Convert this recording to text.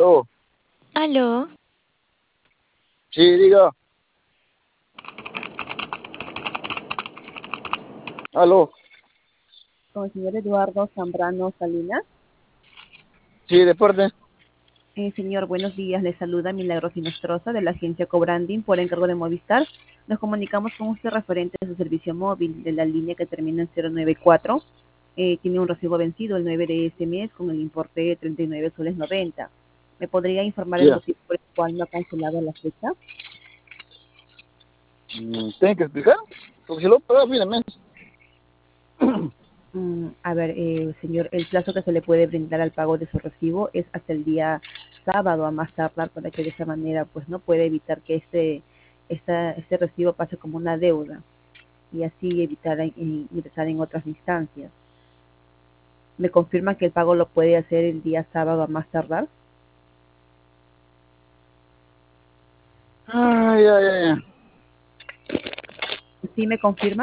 Aló, Aló, sí, diga, aló, Con el señor Eduardo Zambrano Salinas. sí, de parte. Señor, buenos días. Le saluda Milagros Inostroza de la agencia Cobranding por encargo de Movistar. Nos comunicamos con usted referente a su servicio móvil de la línea que termina en 094. Tiene un recibo vencido el 9 de ese mes con el importe de 39 soles 90. ¿Me podría informar el Ya. motivo por el cual no ha cancelado la fecha? ¿Tienen que explicar? Porque si lo pago a fin de mes. A ver, señor, el plazo que se le puede brindar al pago de su recibo es hasta el día sábado a más tardar para que de esa manera pues no puede evitar que este recibo pase como una deuda y así evitar ingresar en otras instancias. ¿Me confirma que el pago lo puede hacer el día sábado a más tardar? Ay, ay, ay. ¿Sí me confirma?